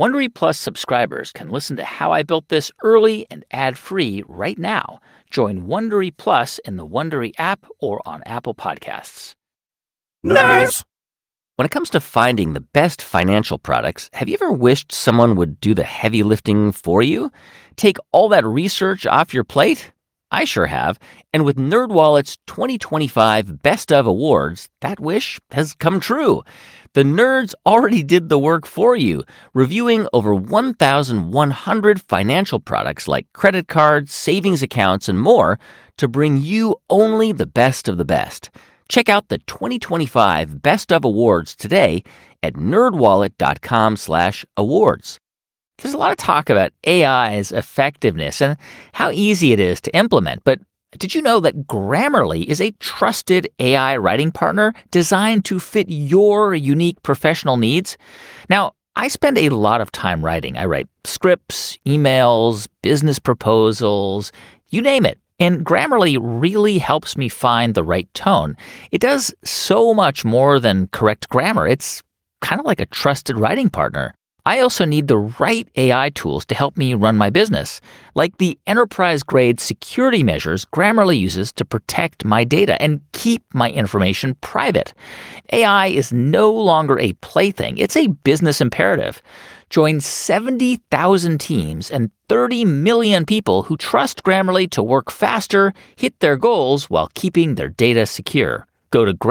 Wondery Plus subscribers can listen to How I Built This early and ad-free right now. Join Wondery Plus in the Wondery app or on Apple Podcasts. Nice! When it comes to finding the best financial products, have you ever wished someone would do the heavy lifting for you? Take all that research off your plate? I sure have. And with NerdWallet's 2025 Best of Awards, that wish has come true. The nerds already did the work for you, reviewing over 1,100 financial products like credit cards, savings accounts, and more to bring you only the best of the best. Check out the 2025 Best of Awards today at nerdwallet.com/awards. There's a lot of talk about AI's effectiveness and how easy it is to implement, but did you know that Grammarly is a trusted AI writing partner designed to fit your unique professional needs? Now, I spend a lot of time writing. I write scripts, emails, business proposals, you name it. And Grammarly really helps me find the right tone. It does so much more than correct grammar. It's kind of like a trusted writing partner. I also need the right AI tools to help me run my business, like the enterprise-grade security measures Grammarly uses to protect my data and keep my information private. AI is no longer a plaything. It's a business imperative. Join 70,000 teams and 30 million people who trust Grammarly to work faster, hit their goals while keeping their data secure. Go to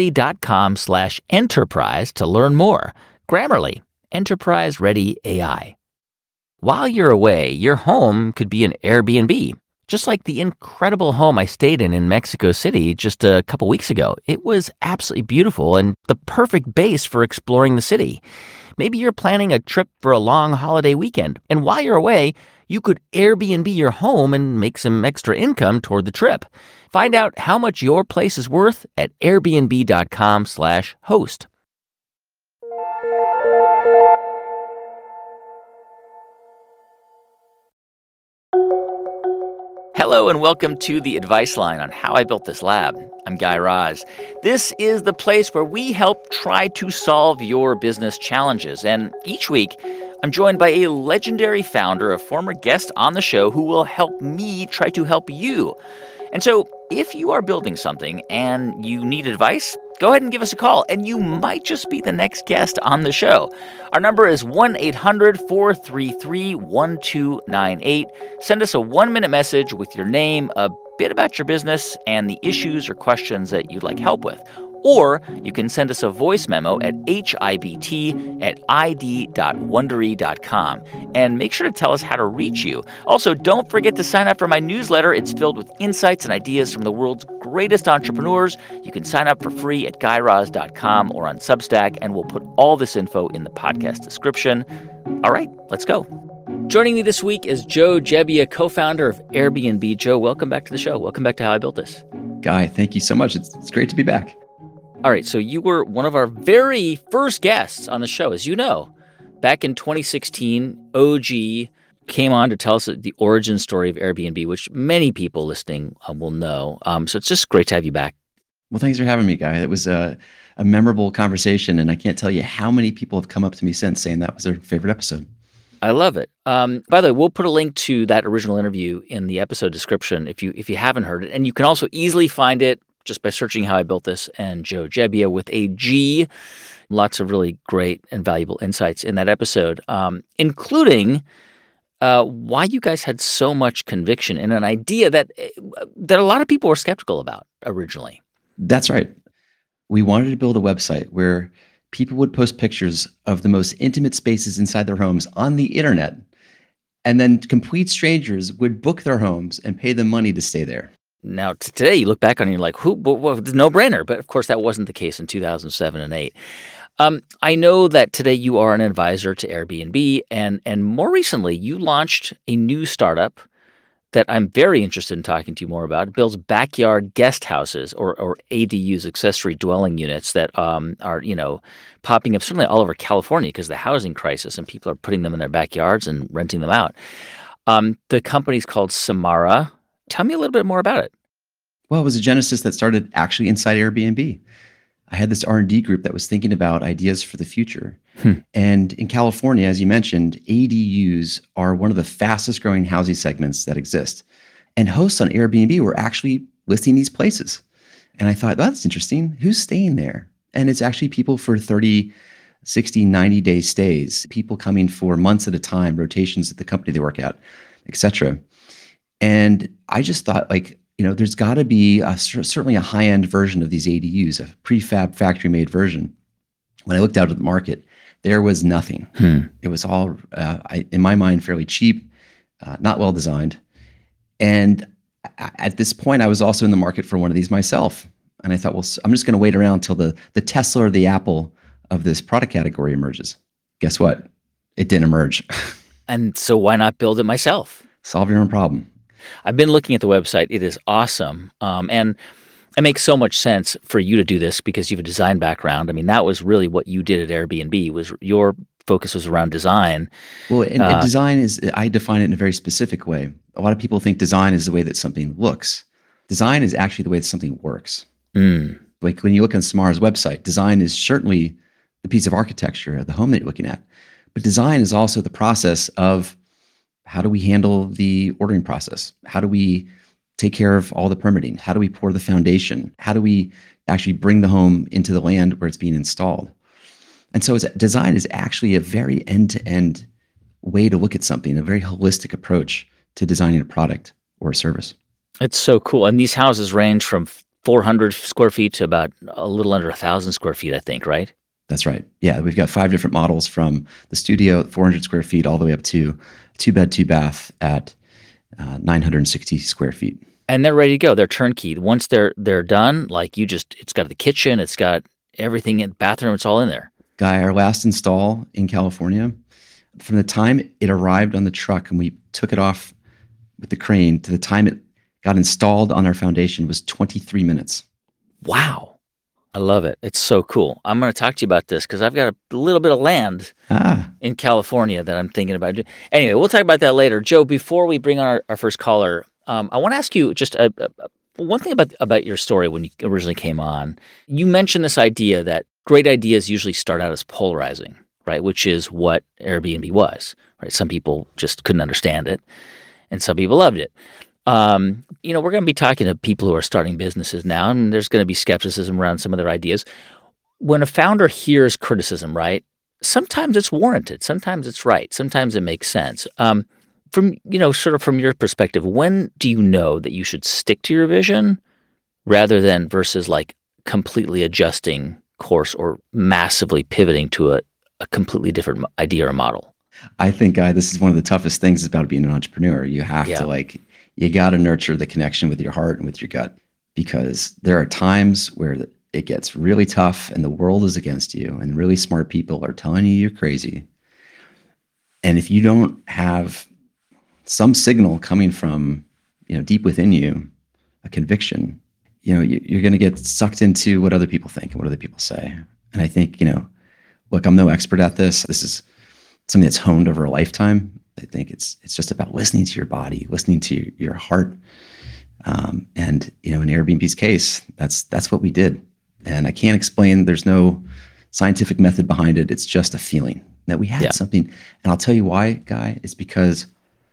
grammarly.com/enterprise to learn more. Grammarly, enterprise-ready AI. While you're away, your home could be an Airbnb, just like the incredible home I stayed in Mexico City just a couple weeks ago. It was absolutely beautiful and the perfect base for exploring the city. Maybe you're planning a trip for a long holiday weekend, and while you're away, you could Airbnb your home and make some extra income toward the trip. Find out how much your place is worth at airbnb.com/host. Hello and welcome to the Advice Line on How I Built This Lab. I'm Guy Raz. This is the place where we help try to solve your business challenges. And each week, I'm joined by a legendary founder, a former guest on the show who will help me try to help you. And so if you are building something and you need advice, go ahead and give us a call, and you might just be the next guest on the show. Our number is 1-800-433-1298. Send us a 1-minute message with your name, a bit about your business, and the issues or questions that you'd like help with. Or you can send us a voice memo at hibt@id.wondery.com. And make sure to tell us how to reach you. Also, don't forget to sign up for my newsletter. It's filled with insights and ideas from the world's greatest entrepreneurs. You can sign up for free at GuyRaz.com or on Substack, and we'll put all this info in the podcast description. All right, let's go. Joining me this week is Joe Gebbia, co-founder of Airbnb. Joe, welcome back to the show. Welcome back to How I Built This. Guy, thank you so much. It's great to be back. All right, so you were one of our very first guests on the show, as you know. Back in 2016, OG came on to tell us the origin story of Airbnb, which many people listening will know. So it's just great to have you back. Well, thanks for having me, Guy. It was a memorable conversation, and I can't tell you how many people have come up to me since saying that was their favorite episode. I love it. By the way, we'll put a link to that original interview in the episode description if you haven't heard it. And you can also easily find it just by searching How I Built This and Joe Gebbia with a G. Lots of really great and valuable insights in that episode, including why you guys had so much conviction in an idea that a lot of people were skeptical about originally. That's right. We wanted to build a website where people would post pictures of the most intimate spaces inside their homes on the internet, and then complete strangers would book their homes and pay them money to stay there. Now, today you look back on it and you're like, well, it's a no-brainer. But of course, that wasn't the case in 2007 and 2008. I know that today you are an advisor to Airbnb, and more recently, you launched a new startup that I'm very interested in talking to you more about. It builds backyard guest houses or ADUs, accessory dwelling units that are, popping up certainly all over California because of the housing crisis, and people are putting them in their backyards and renting them out. The company's called Samara. Tell me a little bit more about it. Well, it was a genesis that started actually inside Airbnb. I had this R&D group that was thinking about ideas for the future. Hmm. And in California, as you mentioned, ADUs are one of the fastest growing housing segments that exist. And hosts on Airbnb were actually listing these places. And I thought, that's interesting. Who's staying there? And it's actually people for 30, 60, 90-day stays, people coming for months at a time, rotations at the company they work at, et cetera. And I just thought, like, there's got to be certainly a high-end version of these ADUs, a prefab factory-made version. When I looked out at the market, there was nothing. It was all, in my mind, fairly cheap, not well designed. And at this point, I was also in the market for one of these myself. And I thought, well, I'm just going to wait around till the Tesla or the Apple of this product category emerges. Guess what? It didn't emerge. And so why not build it myself? Solve your own problem. I've been looking at the website. It is awesome. And it makes so much sense for you to do this because you have a design background. I mean, that was really what you did at Airbnb, was your focus was around design. Well, and design is, I define it in a very specific way. A lot of people think design is the way that something looks. Design is actually the way that something works. Like when you look on Samar's website, design is certainly the piece of architecture of the home that you're looking at. But design is also the process of, how do we handle the ordering process? How do we take care of all the permitting? How do we pour the foundation? How do we actually bring the home into the land where it's being installed? And so design is actually a very end-to-end way to look at something, a very holistic approach to designing a product or a service. It's so cool. And these houses range from 400 square feet to about a little under 1,000 square feet, I think, right? That's right. Yeah, we've got 5 different models from the studio at 400 square feet all the way up to 2-bed, 2-bath at 960 square feet. And they're ready to go. They're turnkey. Once they're done, like it's got the kitchen, it's got everything in the bathroom, it's all in there. Guy, our last install in California, from the time it arrived on the truck and we took it off with the crane to the time it got installed on our foundation was 23 minutes. Wow. I love it. It's so cool. I'm going to talk to you about this because I've got a little bit of land in California that I'm thinking about. Anyway, we'll talk about that later. Joe, before we bring on our first caller, I want to ask you just one thing about your story when you originally came on. You mentioned this idea that great ideas usually start out as polarizing, right? Which is what Airbnb was, right? Some people just couldn't understand it, and some people loved it. We're going to be talking to people who are starting businesses now, and there's going to be skepticism around some of their ideas. When a founder hears criticism, right, sometimes it's warranted, sometimes it's right, sometimes it makes sense. From your perspective, when do you know that you should stick to your vision versus like completely adjusting course or massively pivoting to a completely different idea or model? I think, Guy, this is one of the toughest things about being an entrepreneur. You have to you got to nurture the connection with your heart and with your gut, because there are times where it gets really tough and the world is against you and really smart people are telling you you're crazy. And if you don't have some signal coming from, deep within you, a conviction, you're going to get sucked into what other people think and what other people say. And I think, look, I'm no expert at this. This is something that's honed over a lifetime. I think it's just about listening to your body, listening to your heart. And, in Airbnb's case, that's what we did. And I can't explain, there's no scientific method behind it. It's just a feeling that we had something. And I'll tell you why, Guy, it's because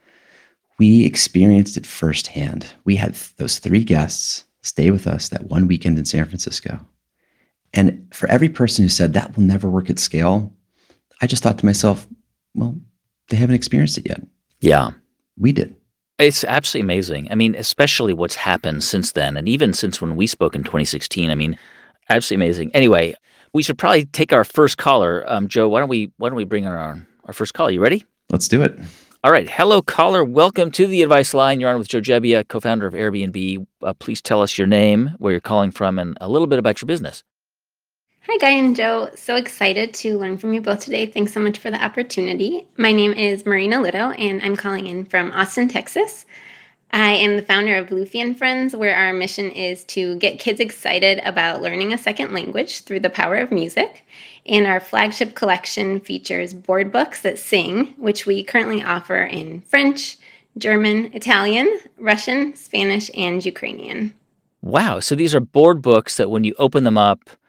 we experienced it firsthand. We had those 3 guests stay with us that one weekend in San Francisco. And for every person who said that will never work at scale, I just thought to myself, well, they haven't experienced it yet. Yeah. We did. It's absolutely amazing. I mean, especially what's happened since then, and even since when we spoke in 2016. I mean, absolutely amazing. Anyway, we should probably take our first caller. Joe, why don't we bring on our first caller? You ready? Let's do it. All right. Hello, caller. Welcome to the Advice Line. You're on with Joe Gebbia, co-founder of Airbnb. Please tell us your name, where you're calling from, and a little bit about your business. Hi, Guy and Joe. So excited to learn from you both today. Thanks so much for the opportunity. My name is Marina Litto, and I'm calling in from Austin, Texas. I am the founder of Luffy and Friends, where our mission is to get kids excited about learning a second language through the power of music. And our flagship collection features board books that sing, which we currently offer in French, German, Italian, Russian, Spanish, and Ukrainian. Wow. So these are board books that when you open them up,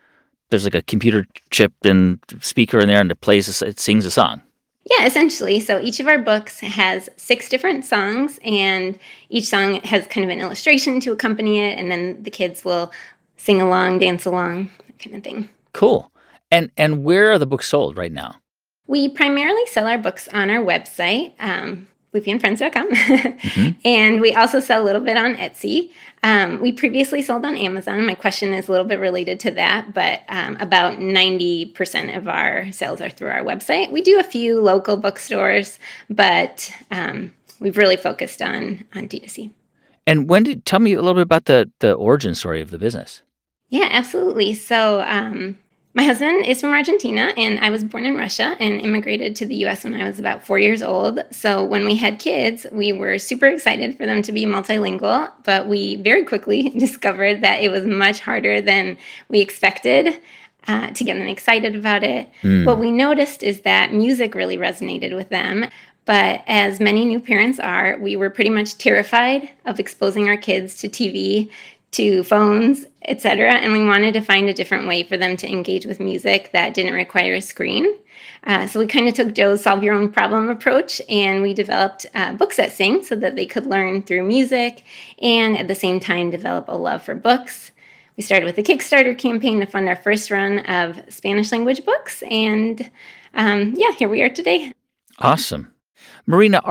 there's like a computer chip and speaker in there, and it sings a song. Yeah, essentially. So each of our books has 6 different songs, and each song has kind of an illustration to accompany it, and then the kids will sing along, dance along, that kind of thing. Cool. And where are the books sold right now? We primarily sell our books on our website, loopyandfriends.com, Mhm. and we also sell a little bit on Etsy. We previously sold on Amazon. My question is a little bit related to that, but about 90% of our sales are through our website. We do a few local bookstores, but we've really focused on D2C. And tell me a little bit about the origin story of the business. Yeah, absolutely. So, my husband is from Argentina, and I was born in Russia and immigrated to the US when I was about 4 years old. So, when we had kids, we were super excited for them to be multilingual, but we very quickly discovered that it was much harder than we expected to get them excited about it. What we noticed is that music really resonated with them. But as many new parents are, we were pretty much terrified of exposing our kids to TV, to phones, etc. And we wanted to find a different way for them to engage with music that didn't require a screen. So we kind of took Joe's solve your own problem approach, and we developed books that sing so that they could learn through music and at the same time develop a love for books. We started with a Kickstarter campaign to fund our first run of Spanish language books. And yeah, here we are today. Awesome. Marina,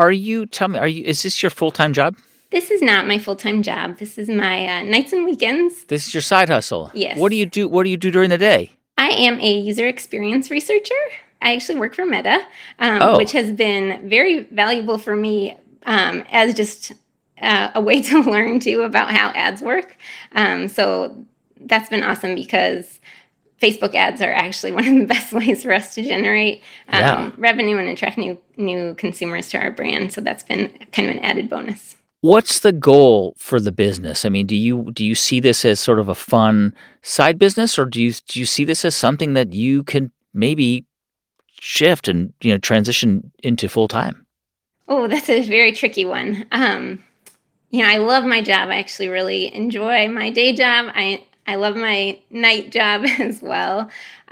is this your full-time job? This is not my full-time job. This is my nights and weekends. This is your side hustle. Yes. What do you do during the day? I am a user experience researcher. I actually work for Meta, which has been very valuable for me as just a way to learn too about how ads work. So that's been awesome because Facebook ads are actually one of the best ways for us to generate revenue and attract new consumers to our brand. So that's been kind of an added bonus. What's the goal for the business? I mean, do you see this as sort of a fun side business, or do you see this as something that you can maybe shift and transition into full time? Oh, that's a very tricky one. I love my job. I actually really enjoy my day job. I love my night job as well.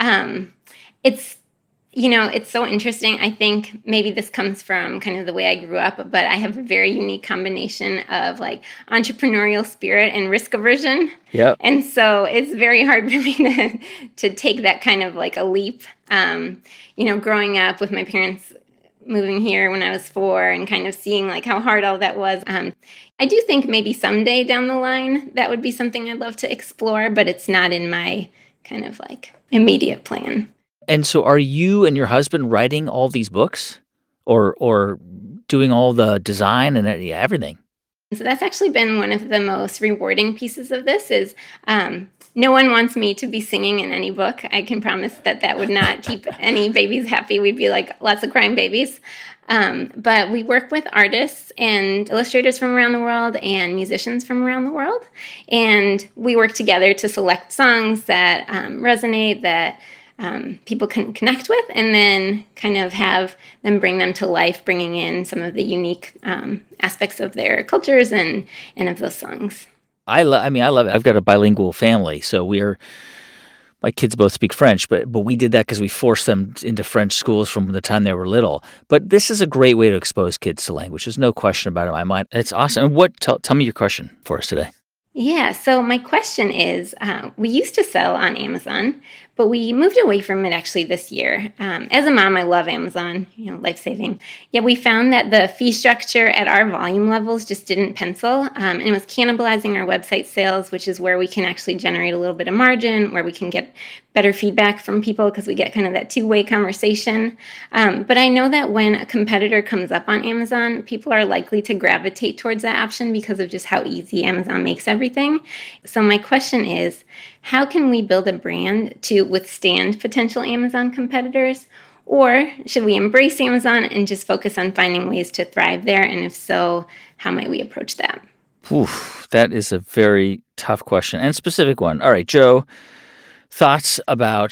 It's so interesting. I think maybe this comes from kind of the way I grew up, but I have a very unique combination of like entrepreneurial spirit and risk aversion. Yeah. And so it's very hard for me to take that kind of like a leap. Growing up with my parents moving here when I was 4 and kind of seeing like how hard all that was. I do think maybe someday down the line that would be something I'd love to explore, but it's not in my kind of like immediate plan. And so are you and your husband writing all these books or doing all the design and everything? So that's actually been one of the most rewarding pieces of this is no one wants me to be singing in any book. I can promise that would not keep any babies happy. We'd be like lots of crying babies. But we work with artists and illustrators from around the world and musicians from around the world. And we work together to select songs that resonate, that people can connect with, and then kind of have them bring them to life, bringing in some of the unique aspects of their cultures and of those songs. I love it. I've got a bilingual family, so my kids both speak French, but we did that because we forced them into French schools from the time they were little. But this is a great way to expose kids to language. There's no question about it in my mind. It's awesome. And tell me your question for us today. Yeah, so my question is, we used to sell on Amazon, but we moved away from it actually this year. As a mom, I love Amazon, life-saving. Yet we found that the fee structure at our volume levels just didn't pencil, and it was cannibalizing our website sales, which is where we can actually generate a little bit of margin, where we can get better feedback from people because we get kind of that two-way conversation. But I know that when a competitor comes up on Amazon, people are likely to gravitate towards that option because of just how easy Amazon makes everything. So my question is, how can we build a brand to withstand potential Amazon competitors? Or should we embrace Amazon and just focus on finding ways to thrive there? And if so, how might we approach that? Oof, that is a very tough question and specific one. All right, Joe, thoughts about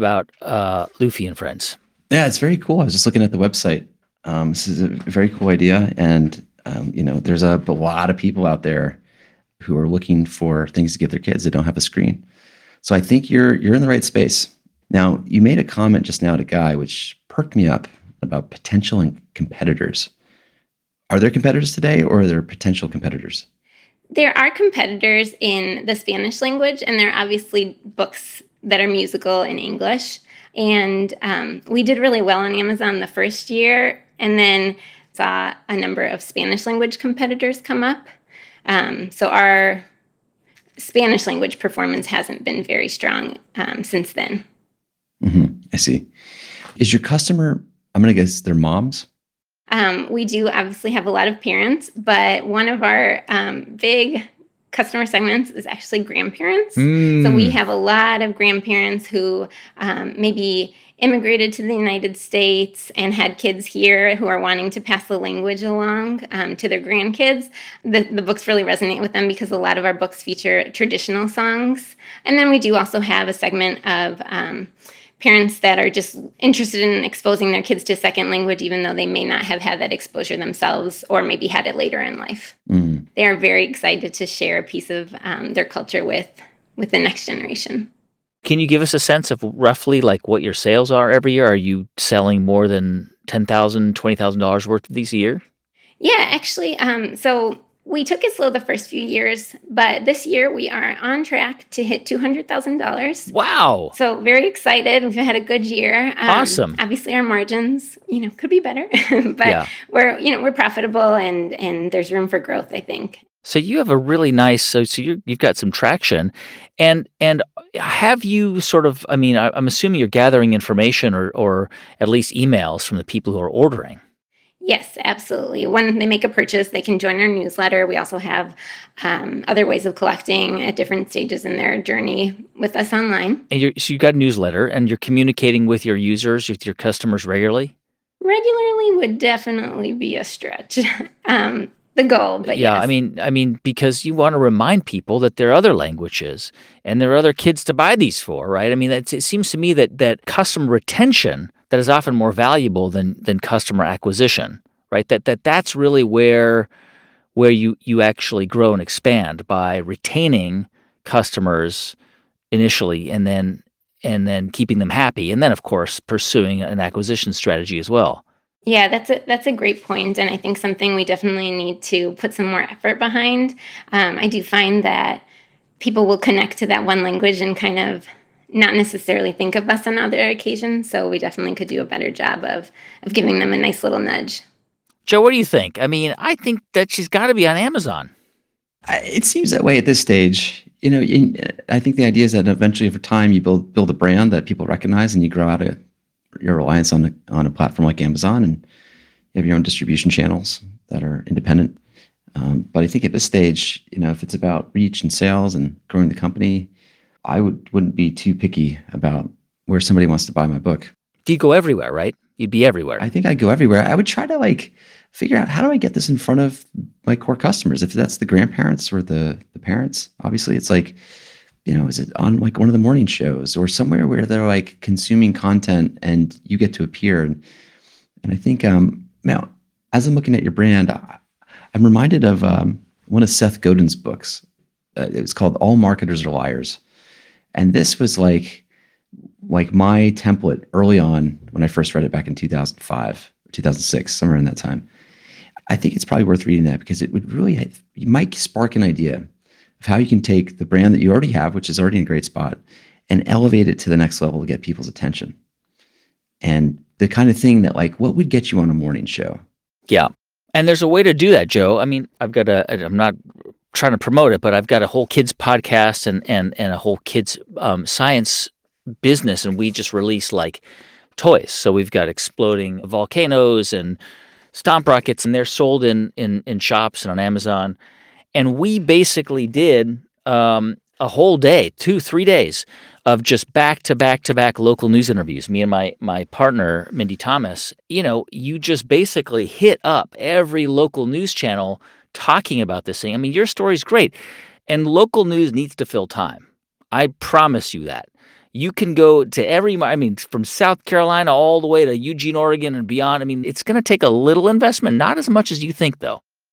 Luffy and Friends? Yeah, it's very cool. I was just looking at the website. This is a very cool idea. And, there's a lot of people out there who are looking for things to give their kids that don't have a screen. So I think you're in the right space. Now, you made a comment just now to Guy, which perked me up about potential and competitors. Are there competitors today, or are there potential competitors? There are competitors in the Spanish language, and there are obviously books that are musical in English. And we did really well on Amazon the first year, and then saw a number of Spanish language competitors come up. So our Spanish language performance hasn't been very strong since then. I see. Is your customer, I'm going to guess they're moms? We do obviously have a lot of parents, but one of our big customer segments is actually grandparents. So we have a lot of grandparents who maybe immigrated to the United States and had kids here who are wanting to pass the language along to their grandkids. The books really resonate with them because a lot of our books feature traditional songs. And then we do also have a segment of parents that are just interested in exposing their kids to a second language, even though they may not have had that exposure themselves or maybe had it later in life. They are very excited to share a piece of their culture with the next generation. Can you give us a sense of roughly like what your sales are every year? Are you selling more than $10,000, $20,000 worth of these a year? Yeah, actually, so we took it slow the first few years, but this year we are on track to hit $200,000. Wow. So very excited. We've had a good year. Awesome. Obviously, our margins, could be better, but Yeah. we're profitable and there's room for growth, I think. So you have a really nice, you've got some traction, and have you sort of, I mean, I'm assuming you're gathering information or at least emails from the people who are ordering. Yes, absolutely. When they make a purchase, they can join our newsletter. We also have other ways of collecting at different stages in their journey with us online. And so you've got a newsletter, and you're communicating with your users, with your customers regularly? Regularly would definitely be a stretch. The goal, but Yeah, yes. I mean, because you want to remind people that there are other languages and there are other kids to buy these for, right? I mean, it seems to me that customer retention that is often more valuable than customer acquisition, right? That's really where you actually grow and expand by retaining customers initially and then keeping them happy, and then of course pursuing an acquisition strategy as well. Yeah, that's a great point, and I think something we definitely need to put some more effort behind. I do find that people will connect to that one language and kind of not necessarily think of us on other occasions. So we definitely could do a better job of giving them a nice little nudge. Joe, what do you think? I mean, I think that she's got to be on Amazon. It seems that way at this stage. I think the idea is that eventually over time you build a brand that people recognize, and you grow out of your reliance on a platform like Amazon, and you have your own distribution channels that are independent. But I think at this stage, if it's about reach and sales and growing the company, I wouldn't be too picky about where somebody wants to buy my book. Do you go everywhere, right? You'd be everywhere. I think I'd go everywhere. I would try to figure out, how do I get this in front of my core customers? If that's the grandparents or the parents, obviously it's is it on one of the morning shows or somewhere where they're consuming content and you get to appear? And I think now, as I'm looking at your brand, I'm reminded of one of Seth Godin's books. It was called All Marketers Are Liars. And this was like my template early on when I first read it back in 2005, 2006, somewhere in that time. I think it's probably worth reading that because it would really, you might spark an idea of how you can take the brand that you already have, which is already in a great spot, and elevate it to the next level to get people's attention. And the kind of thing that what would get you on a morning show? Yeah. And there's a way to do that, Joe. I mean, I'm not trying to promote it, but I've got a whole kids podcast and a whole kids science business, and we just released toys. So we've got exploding volcanoes and stomp rockets, and they're sold in shops and on Amazon. And we basically did a whole day, 2-3 days of just back to back local news interviews. Me and my partner, Mindy Thomas, you just basically hit up every local news channel talking about this thing. I mean, your story's great, and local news needs to fill time. I promise you that. You can go to from South Carolina all the way to Eugene, Oregon and beyond. I mean, it's going to take a little investment, not as much as you think though.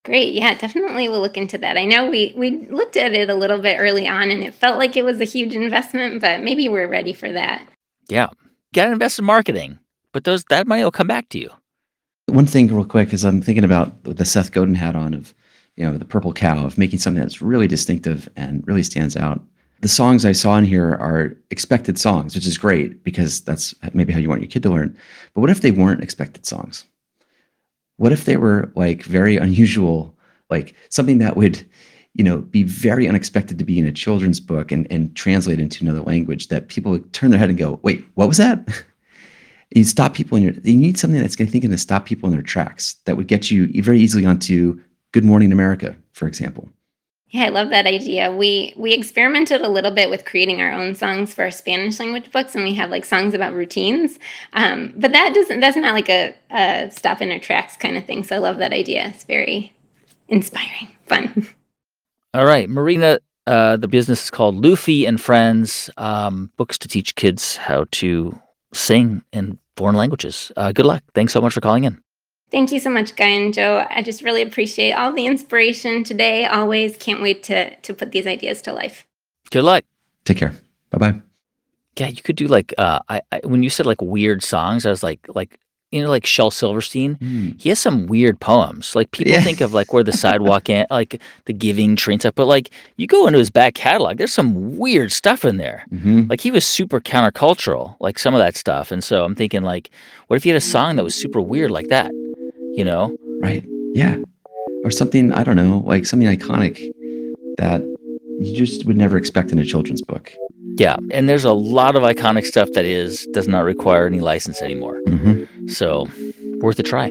Great. Yeah, definitely we'll look into that. I know we looked at it a little bit early on and it felt like it was a huge investment, but maybe we're ready for that. Yeah. Got to invest in marketing, but that money will come back to you. One thing real quick is I'm thinking about the Seth Godin hat on of, the purple cow, of making something that's really distinctive and really stands out. The songs I saw in here are expected songs, which is great because that's maybe how you want your kid to learn. But what if they weren't expected songs? What if they were like very unusual, like something that would, be very unexpected to be in a children's book and translate into another language that people would turn their head and go, wait, what was that? You stop people you need something that's going to stop people in their tracks that would get you very easily onto Good Morning America, for example. Yeah, I love that idea. We experimented a little bit with creating our own songs for our Spanish language books, and we have like songs about routines. But that's not like a stop in our tracks kind of thing. So I love that idea. It's very inspiring, fun. All right, Marina, the business is called Luffy and Friends, books to teach kids how to sing in foreign languages. Good luck. Thanks so much for calling in. Thank you so much, Guy and Joe. I just really appreciate all the inspiration today. Always can't wait to put these ideas to life. Good luck. Take care. Bye-bye. Yeah, you could do like I when you said like weird songs, I was like like Shel Silverstein. He has some weird poems. Like people think of like Where the Sidewalk Ends, like The Giving Tree and stuff, but like you go into his back catalog, there's some weird stuff in there. Like he was super countercultural, like some of that stuff. And so I'm thinking like, what if you had a song that was super weird like that? Right. Yeah. Or something, I don't know, like something iconic that you just would never expect in a children's book. Yeah. And there's a lot of iconic stuff that does not require any license anymore. So worth a try.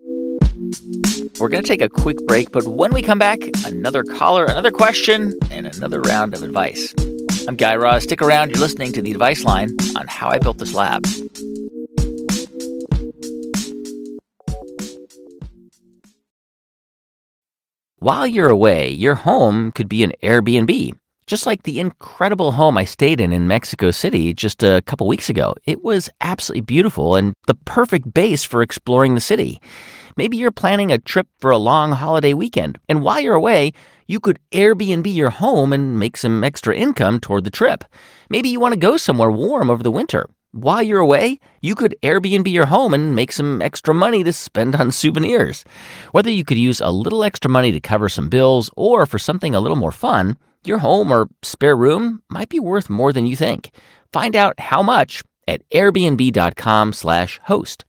We're going to take a quick break, but when we come back, another caller, another question, and another round of advice. I'm Guy Raz. Stick around. You're listening to The Advice Line on How I Built This Lab. While you're away, your home could be an Airbnb, just like the incredible home I stayed in Mexico City just a couple weeks ago. It was absolutely beautiful and the perfect base for exploring the city. Maybe you're planning a trip for a long holiday weekend, and while you're away, you could Airbnb your home and make some extra income toward the trip. Maybe you want to go somewhere warm over the winter. While you're away, you could Airbnb your home and make some extra money to spend on souvenirs. Whether you could use a little extra money to cover some bills or for something a little more fun, your home or spare room might be worth more than you think. Find out how much at airbnb.com/host.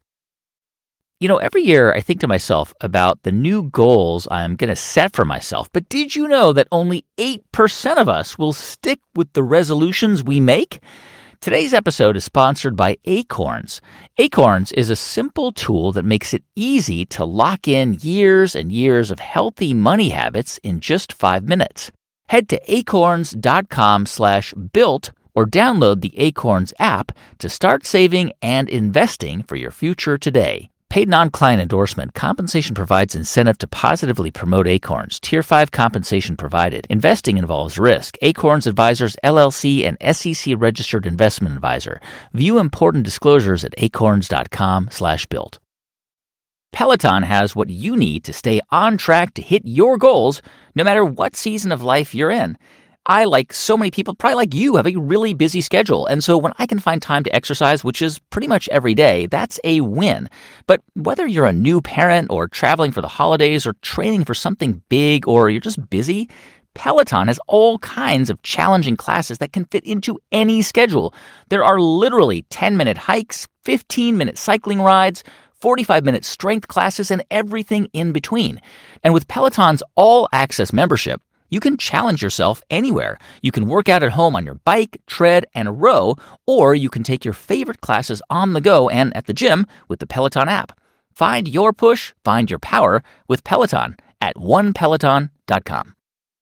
Every year I think to myself about the new goals I'm going to set for myself. But did you know that only 8% of us will stick with the resolutions we make? Today's episode is sponsored by Acorns. Acorns is a simple tool that makes it easy to lock in years and years of healthy money habits in just 5 minutes. Head to acorns.com/built or download the Acorns app to start saving and investing for your future today. Paid non-client endorsement. Compensation provides incentive to positively promote Acorns. Tier 5 compensation provided. Investing involves risk. Acorns Advisors, LLC, and SEC-registered investment advisor. View important disclosures at acorns.com/built. Peloton has what you need to stay on track to hit your goals, no matter what season of life you're in. I, like so many people, probably like you, have a really busy schedule. And so when I can find time to exercise, which is pretty much every day, that's a win. But whether you're a new parent or traveling for the holidays or training for something big or you're just busy, Peloton has all kinds of challenging classes that can fit into any schedule. There are literally 10-minute hikes, 15-minute cycling rides, 45-minute strength classes, and everything in between. And with Peloton's all-access membership, you can challenge yourself anywhere. You can work out at home on your bike, tread, and row, or you can take your favorite classes on the go and at the gym with the Peloton app. Find your push, find your power with Peloton at onepeloton.com.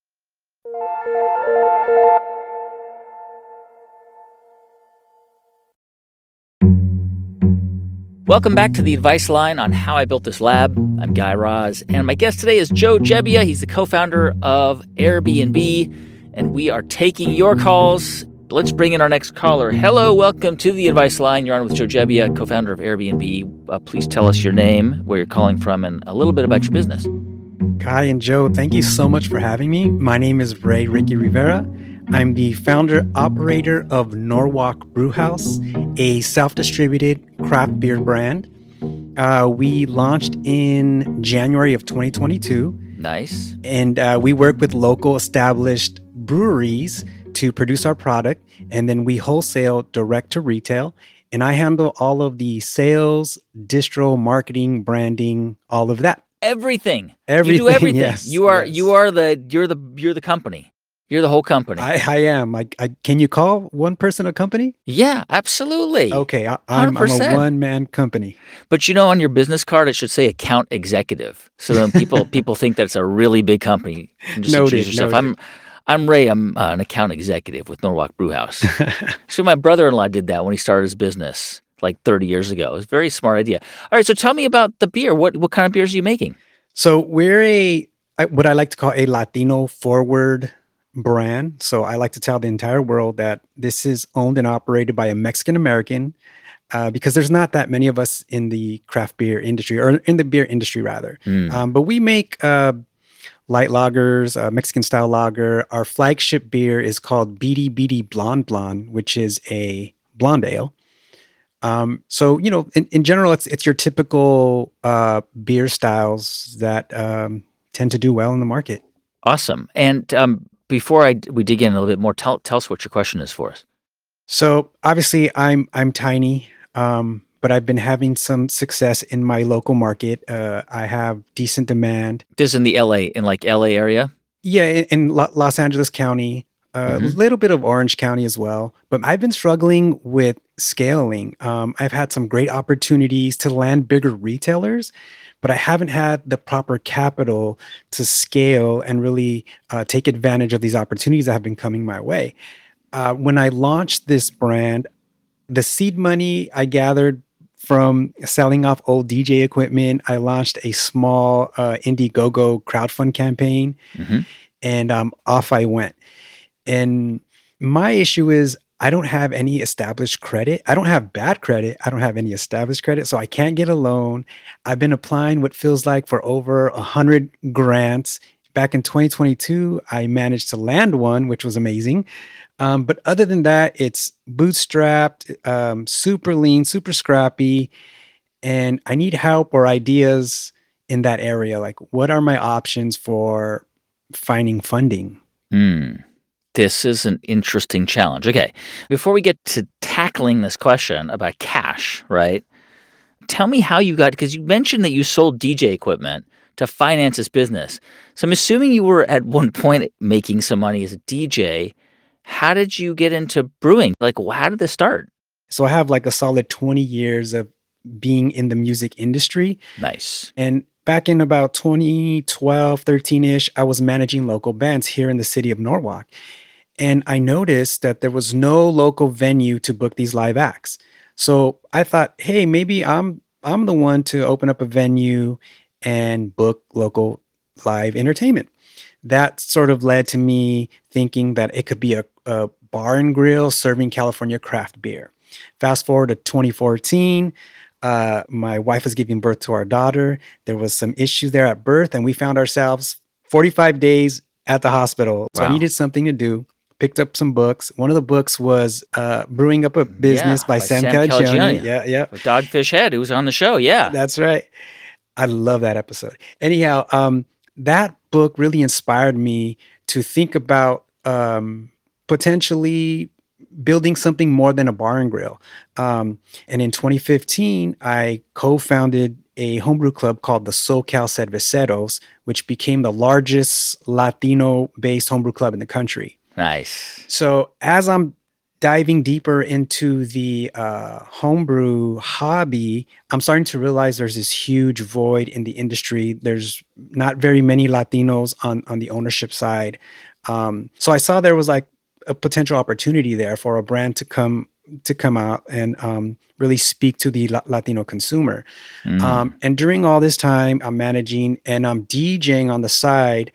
Welcome back to The Advice Line on How I Built This Lab. I'm Guy Raz, and my guest today is Joe Gebbia. He's the co-founder of Airbnb, and we are taking your calls. Let's bring in our next caller. Hello, welcome to The Advice Line. You're on with Joe Gebbia, co-founder of Airbnb. Please tell us your name, where you're calling from, and a little bit about your business. Kai and Joe, thank you so much for having me. My name is Ray Ricky Rivera. I'm the founder operator of Norwalk Brewhouse, a self-distributed craft beer brand. We launched in January of 2022, Nice. and we work with local established breweries to produce our product, and then we wholesale direct to retail. And I handle all of the sales, distro, marketing, branding, all of that. Everything. Everything. You do everything. Yes, You're yes. the company. You're the whole company. I am. Can you call one person a company? Yeah, absolutely. Okay, I'm a 100%. one-man company. But on your business card it should say account executive. So then people think that's a really big company. You can just introduce Noted, yourself. noted. I'm Ray. I'm an account executive with Norwalk Brewhouse. So my brother-in-law did that when he started his business like 30 years ago. It was a very smart idea. All right, so tell me about the beer. What kind of beers are you making? So we're what I like to call a Latino forward brand. So I like to tell the entire world that this is owned and operated by a Mexican American, because there's not that many of us in the craft beer industry, or in the beer industry rather. Mm. But we make light lagers, Mexican style lager. Our flagship beer is called Beady Beady Blonde Blonde, which is a blonde ale. So in general, it's your typical beer styles that tend to do well in the market. Awesome. And before we dig in a little bit more, tell us what your question is for us. So obviously, I'm tiny, but I've been having some success in my local market. I have decent demand. This is in the LA area. Yeah, in Los Angeles County, a Hmm. little bit of Orange County as well. But I've been struggling with scaling. I've had some great opportunities to land bigger retailers, but I haven't had the proper capital to scale and really take advantage of these opportunities that have been coming my way. When I launched this brand, the seed money I gathered from selling off old DJ equipment, I launched a small Indiegogo crowdfund campaign, Hmm. and off I went. And my issue is I don't have any established credit. I don't have bad credit. I don't have any established credit. So I can't get a loan. I've been applying what feels like for over 100 grants. Back in 2022, I managed to land one, which was amazing. But other than that, it's bootstrapped, super lean, super scrappy. And I need help or ideas in that area. Like, what are my options for finding funding? Mm. This is an interesting challenge. Okay, before we get to tackling this question about cash, right? Tell me how you got, because you mentioned that you sold DJ equipment to finance this business. So I'm assuming you were at one point making some money as a DJ. How did you get into brewing? Like, how did this start? So I have like a solid 20 years of being in the music industry. Nice. And back in about 2012, 13-ish, I was managing local bands here in the city of Norwalk. And I noticed that there was no local venue to book these live acts. So I thought, hey, maybe I'm the one to open up a venue and book local live entertainment. That sort of led to me thinking that it could be a bar and grill serving California craft beer. Fast forward to 2014, my wife was giving birth to our daughter. There was some issues there at birth, and we found ourselves 45 days at the hospital. So I Wow. needed something to do. Picked up some books. One of the books was Brewing Up a Business Yeah, by by Sam Sam Calagione. Calagione Yeah, yeah, with Dogfish Head, who was on the show. Yeah. that's right. I love that episode. Anyhow, that book really inspired me to think about potentially building something more than a bar and grill. And in 2015, I co-founded a homebrew club called the SoCal Cerveceros, which became the largest Latino-based homebrew club in the country. Nice. So as I'm diving deeper into the homebrew hobby, I'm starting to realize there's this huge void in the industry. There's not very many Latinos on the ownership side. So I saw there was like a potential opportunity there for a brand to come out and really speak to the Latino consumer. Mm. And during all this time, I'm managing and I'm DJing on the side.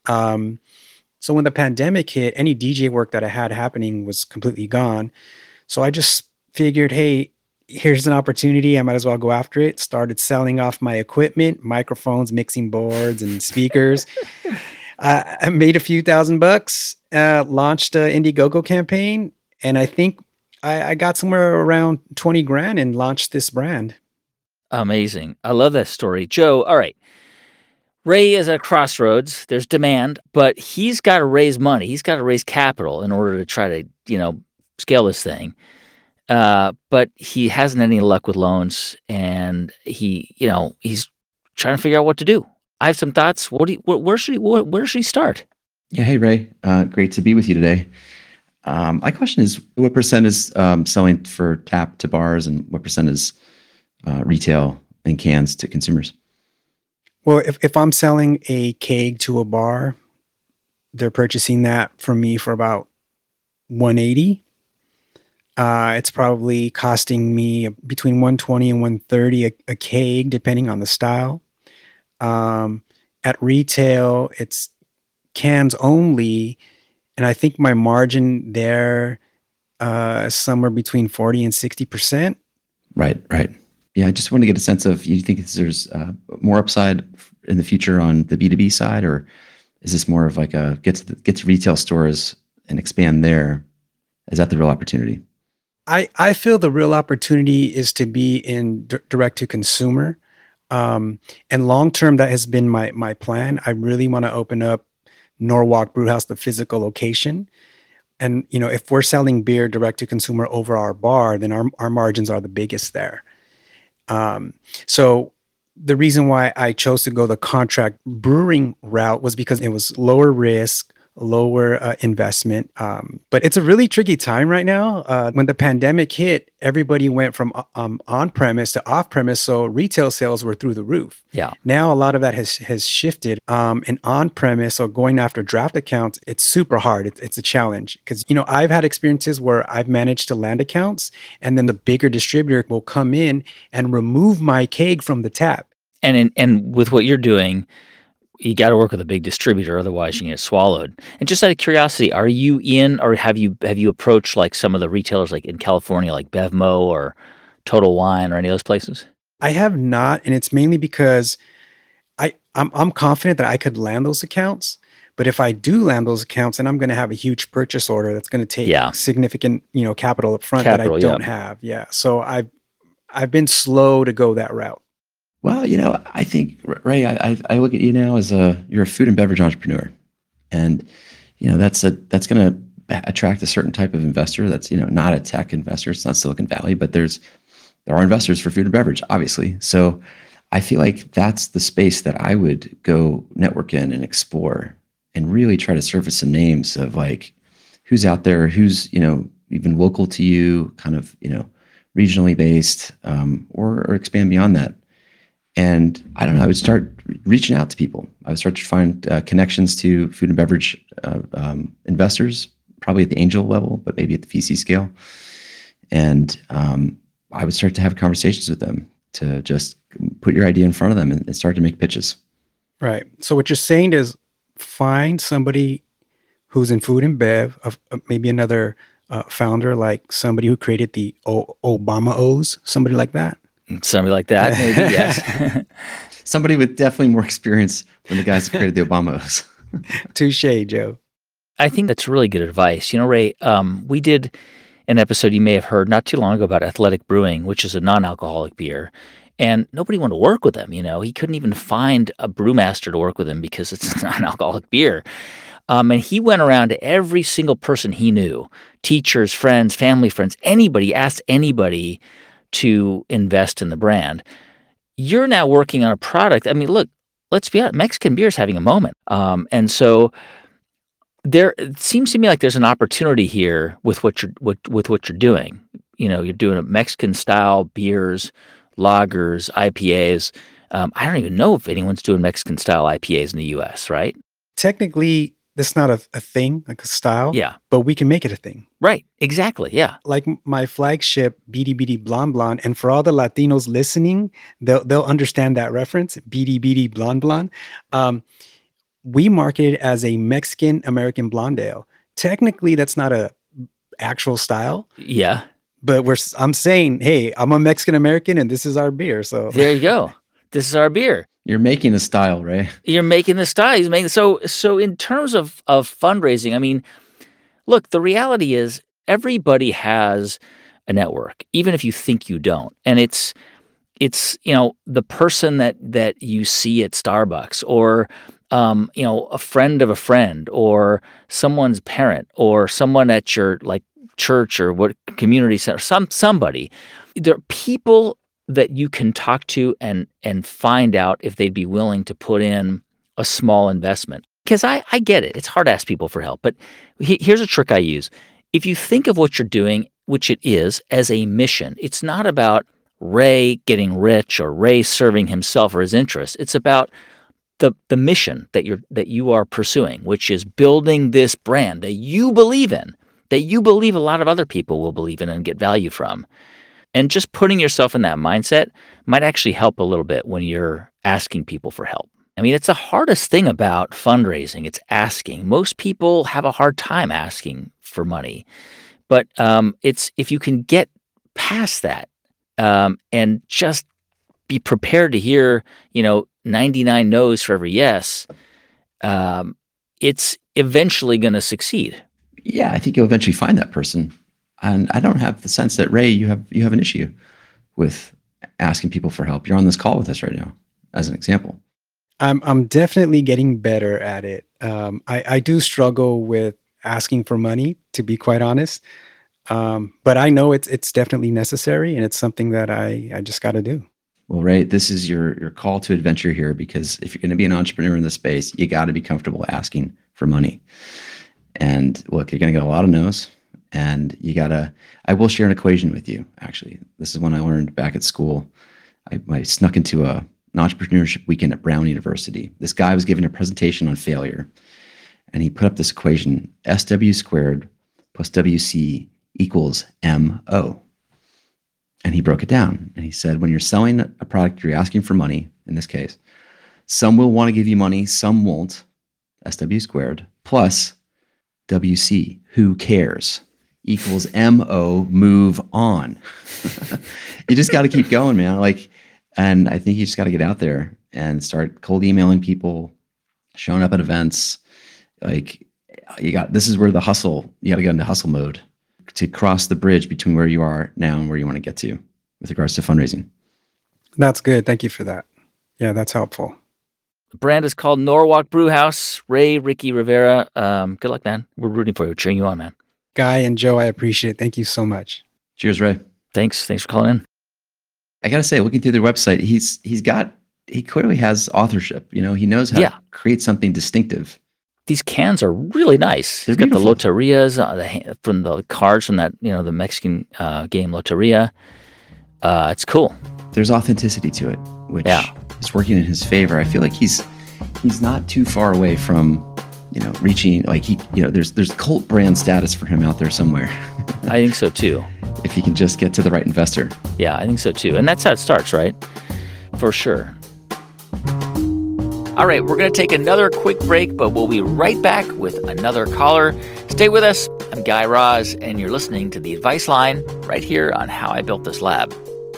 So when the pandemic hit, any DJ work that I had happening was completely gone. So I just figured, hey, here's an opportunity. I might as well go after it. Started selling off my equipment, microphones, mixing boards, and speakers. I made a few $1,000, launched an Indiegogo campaign, and I think I got somewhere around 20 grand and launched this brand. Amazing. I love that story. Joe, all right. Ray is at a crossroads. There's demand, but he's got to raise money. He's got to raise capital in order to try to, scale this thing. But he hasn't any luck with loans, and he's trying to figure out what to do. I have some thoughts. Where should he start? Yeah. Hey, Ray. Great to be with you today. My question is, what percent is selling for tap to bars, and what percent is retail and cans to consumers? Well, if I'm selling a keg to a bar, they're purchasing that from me for about 180. It's probably costing me between 120 and 130 a keg, depending on the style. At retail, it's cans only, and I think my margin there is somewhere between 40 and 60%. Right. Yeah, I just want to get a sense of, you think there's more upside in the future on the B2B side, or is this more of like a get to retail stores and expand there? Is that the real opportunity? I feel the real opportunity is to be in direct to consumer. And long term, that has been my plan. I really want to open up Norwalk Brewhouse, the physical location. And, if we're selling beer direct to consumer over our bar, then our margins are the biggest there. So the reason why I chose to go the contract brewing route was because it was lower risk, lower investment. But it's a really tricky time right now. When the pandemic hit, everybody went from on-premise to off-premise, so retail sales were through the roof. Yeah. Now a lot of that has shifted. And on-premise, or going after draft accounts, it's super hard. It's a challenge because, I've had experiences where I've managed to land accounts, and then the bigger distributor will come in and remove my keg from the tap. And with what you're doing, you got to work with a big distributor, otherwise you get swallowed. And just out of curiosity, are you in, or have you approached like some of the retailers like in California, like Bevmo or Total Wine or any of those places? I have not, and it's mainly because I'm confident that I could land those accounts. But if I do land those accounts, then I'm going to have a huge purchase order that's going to take significant, capital up front that I don't have. Yeah. So I've been slow to go that route. Well, I think, Ray, I look at you now as you're a food and beverage entrepreneur, and that's going to attract a certain type of investor. That's not a tech investor. It's not Silicon Valley, but there are investors for food and beverage, obviously. So I feel like that's the space that I would go network in and explore, and really try to surface some names of like who's out there, who's even local to you, kind of regionally based, or expand beyond that. And I don't know, I would start reaching out to people. I would start to find connections to food and beverage investors, probably at the angel level, but maybe at the VC scale. And I would start to have conversations with them to just put your idea in front of them and start to make pitches. Right. So what you're saying is find somebody who's in food and bev, maybe another founder, like somebody who created the Obama O's, somebody like that. Somebody like that, maybe, yes. Somebody with definitely more experience than the guys who created the Obamas. Touche, Joe. I think that's really good advice. Ray, we did an episode you may have heard not too long ago about Athletic Brewing, which is a non-alcoholic beer. And nobody wanted to work with him. He couldn't even find a brewmaster to work with him because it's a non-alcoholic beer. And he went around to every single person he knew, teachers, friends, family friends, anybody, asked anybody to invest in the brand. You're now working on a product. I mean, look, let's be honest, Mexican beer is having a moment. And so it seems to me like there's an opportunity here with what you're doing. You're doing a Mexican style beers, lagers, IPAs. I don't even know if anyone's doing Mexican style IPAs in the US, right? Technically, that's not a thing, like a style. Yeah. But we can make it a thing. Right. Exactly. Yeah. Like my flagship, Beady Beady Blonde Blonde. And for all the Latinos listening, they'll understand that reference, Beady Beady Blonde Blonde. We market it as a Mexican American blonde ale. Technically, that's not a actual style. Yeah. but I'm saying, hey, I'm a Mexican American and this is our beer. So There you go. This is our beer. You're making a style, Ray. You're making the style. He's making so in terms of fundraising, I mean, look, the reality is everybody has a network, even if you think you don't. And it's the person that you see at Starbucks, or a friend of a friend, or someone's parent, or someone at your like church or what community center, somebody. There are people that you can talk to and find out if they'd be willing to put in a small investment. Because I get it. It's hard to ask people for help. But here's a trick I use. If you think of what you're doing, which it is, as a mission, it's not about Ray getting rich or Ray serving himself or his interests. It's about the mission that you are pursuing, which is building this brand that you believe in, that you believe a lot of other people will believe in and get value from. And just putting yourself in that mindset might actually help a little bit when you're asking people for help. I mean, it's the hardest thing about fundraising. It's asking. Most people have a hard time asking for money. But it's if you can get past that and just be prepared to hear, 99 no's for every yes, it's eventually going to succeed. Yeah, I think you'll eventually find that person. And I don't have the sense that, Ray, you have an issue with asking people for help. You're on this call with us right now, as an example. I'm definitely getting better at it. I do struggle with asking for money, to be quite honest. But I know it's definitely necessary, and it's something that I just got to do. Well, Ray, this is your call to adventure here, because if you're going to be an entrepreneur in this space, you got to be comfortable asking for money. And look, you're going to get a lot of no's, and I will share an equation with you. Actually, this is one I learned back at school. I snuck into an entrepreneurship weekend at Brown University. This guy was giving a presentation on failure, and he put up this equation: SW squared plus WC equals MO. And he broke it down, and he said, when you're selling a product, you're asking for money. In this case, some will want to give you money, some won't. SW squared plus WC, who cares, equals MO, move on. You just got to keep going, man. And I think you just got to get out there and start cold emailing people, showing up at events. This is where you got to go into hustle mode to cross the bridge between where you are now and where you want to get to with regards to fundraising. That's good. Thank you for that. Yeah, that's helpful. The brand is called Norwalk Brewhouse. Ray, Ricky Rivera, good luck, man. We're rooting for you. We're cheering you on, man. Guy and Joe, I appreciate it. Thank you so much. Cheers, Ray. Thanks for calling in. I got to say, looking through their website, he clearly has authorship. He knows how to create something distinctive. These cans are really nice. He's got the Loterias from the cards from that, the Mexican game Loteria. It's cool. There's authenticity to it, which is working in his favor. I feel like he's not too far away from, reaching there's cult brand status for him out there somewhere. I think so too. If he can just get to the right investor. Yeah, I think so too. And that's how it starts, right? For sure. All right, we're going to take another quick break, but we'll be right back with another caller. Stay with us. I'm Guy Raz, and you're listening to The Advice Line right here on How I Built This Lab.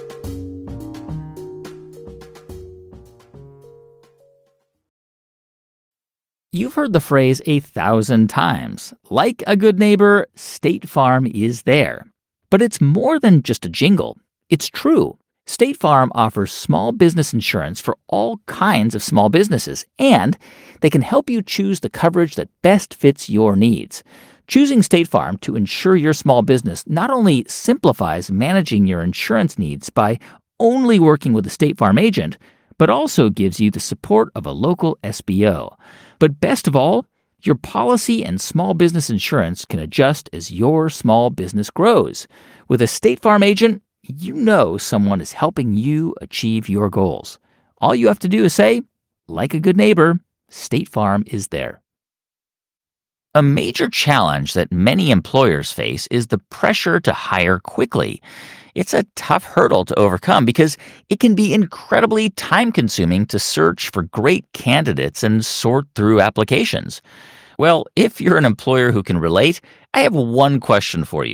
You've heard the phrase 1,000 times. Like a good neighbor, State Farm is there. But it's more than just a jingle. It's true. State Farm offers small business insurance for all kinds of small businesses, and they can help you choose the coverage that best fits your needs. Choosing State Farm to insure your small business not only simplifies managing your insurance needs by only working with a State Farm agent, but also gives you the support of a local SBO. But best of all, your policy and small business insurance can adjust as your small business grows. With a State Farm agent, you know someone is helping you achieve your goals. All you have to do is say, like a good neighbor, State Farm is there. A major challenge that many employers face is the pressure to hire quickly. It's a tough hurdle to overcome because it can be incredibly time-consuming to search for great candidates and sort through applications. Well, if you're an employer who can relate, I have one question for you.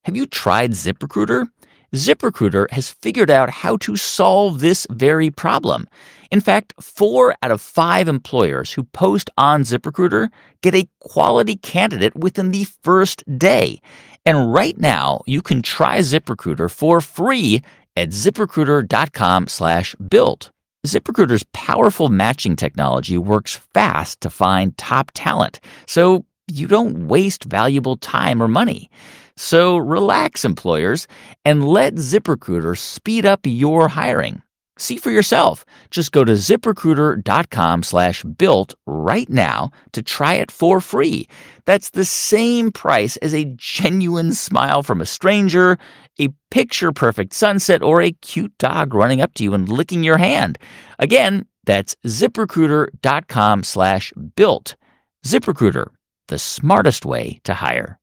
Have you tried ZipRecruiter? ZipRecruiter has figured out how to solve this very problem. In fact, 4 out of 5 employers who post on ZipRecruiter get a quality candidate within the first day. And right now, you can try ZipRecruiter for free at ziprecruiter.com/built. ZipRecruiter's powerful matching technology works fast to find top talent, so you don't waste valuable time or money. So relax, employers, and let ZipRecruiter speed up your hiring. See for yourself. Just go to ziprecruiter.com/built right now to try it for free. That's the same price as a genuine smile from a stranger, a picture-perfect sunset, or a cute dog running up to you and licking your hand. Again, that's ziprecruiter.com/built. ZipRecruiter, the smartest way to hire.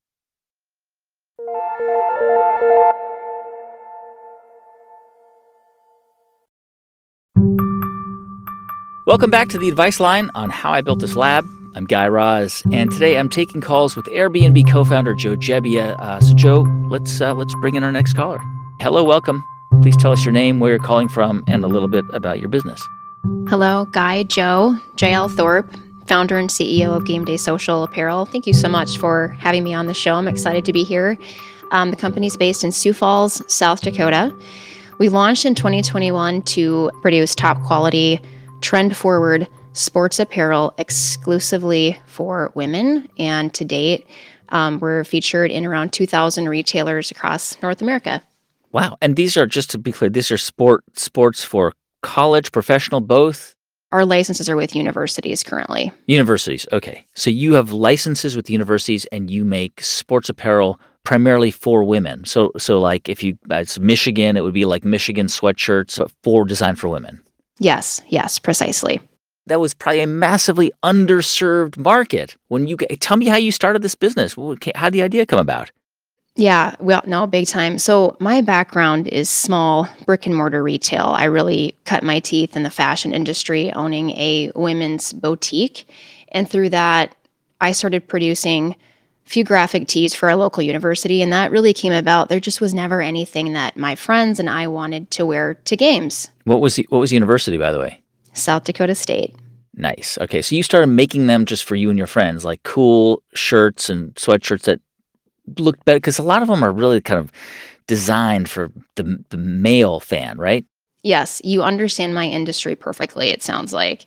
Welcome back to the Advice Line on How I Built This Lab. I'm Guy Raz, and today I'm taking calls with Airbnb co-founder Joe Gebbia. So Joe, let's bring in our next caller. Hello, welcome. Please tell us your name, where you're calling from, and a little bit about your business. Hello, Guy, Joe, JL Thorpe, founder and CEO of Game Day Social Apparel. Thank you so much for having me on the show. I'm excited to be here. The company's based in Sioux Falls, South Dakota. We launched in 2021 to produce top quality, trend-forward sports apparel exclusively for women. And to date, we're featured in around 2,000 retailers across North America. Wow. And these are, just to be clear, these are sports for college, professional, both? Our licenses are with universities currently. Universities. Okay. So you have licenses with universities and you make sports apparel primarily for women. So like if it's Michigan, it would be like Michigan sweatshirts designed for women. Yes, precisely. That was probably a massively underserved market. Tell me how you started this business. How did the idea come about? Yeah, well, no, big time. So my background is small brick and mortar retail. I really cut my teeth in the fashion industry, owning a women's boutique. And through that, I started producing a few graphic tees for a local university. And that really came about. There just was never anything that my friends and I wanted to wear to games. What was the university, by the way? South Dakota State. Nice. Okay, so you started making them just for you and your friends, like cool shirts and sweatshirts that looked better, because a lot of them are really kind of designed for the male fan, right? Yes, you understand my industry perfectly, it sounds like.